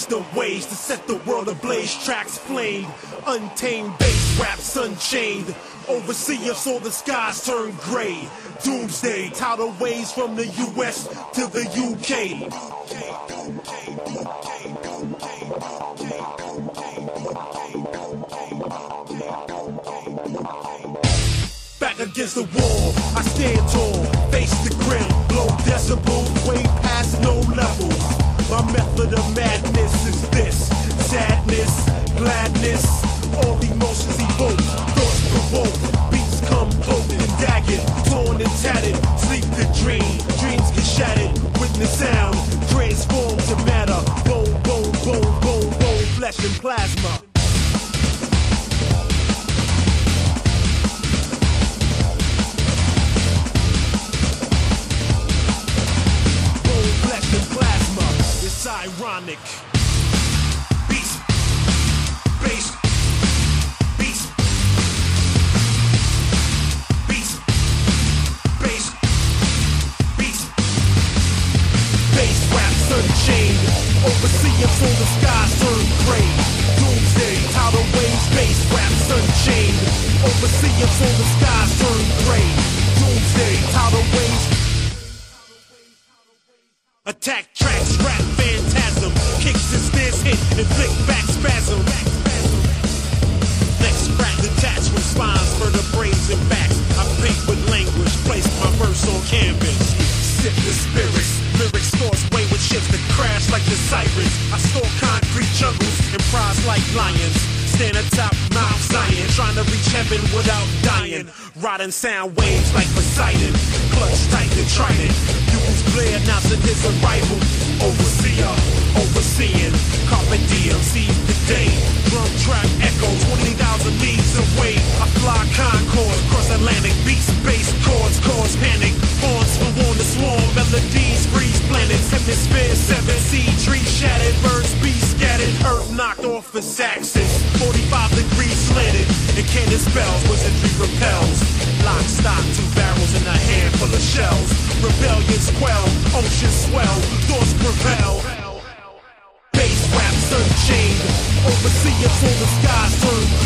change the ways to set the world ablaze. Tracks flamed, untamed bass raps unchained. Overseer saw the skies turn gray. Doomsday, tidal waves from the US to the UK. Back against the wall, I stand tall, face the grim, blow decibels way past no levels. My method of madness is this: sadness, gladness, all emotions evoke, thoughts provoke, beats come cloaked and dagged, torn and tattered, sleep the dream, dreams get shattered, witness sound, transform to matter, bone, bone, bone, bone, bone, flesh and plasma. It's ironic. Beats, bass, beats, beats, bass, beats, bass raps unchained. Overseeing so the skies turn gray. Doomsday, tidal waves, bass raps unchained. Overseeing so the skies turn gray. Doomsday, tidal waves. Attack tracks, rap phantasm, kicks and snares hit, inflict back spasm. Next crack detached from spines, vertebrae and backs. I paint with language, place my verse on canvas. Sip the spirits, lyrics force way with ships that crash like the sirens. I store concrete jungles and prize like lions. Stand atop Mount Zion, trying to reach heaven without dying. Riding sound waves like Poseidon, clutch tight and trident. Pupils glare, announcing his arrival. Overseer, overseeing, carpe diem, seize the day. Drum track echo, 20,000 leagues away. I fly Concorde, cross Atlantic, beats, bass, chords, cause panic. Horns for warn the swarm, melodies, freeze planets. Hemisphere, 7 sea, trees shattered, birds, bees scattered. Earth knocked off its axis, 45 degrees slanted. And cannon spells, wizardry repels. Lock, stock, 2 barrels and a handful of shells. Rebellions quell, oceans swell, thoughts prevail. Bass raps unchained, overseeing so the skies turn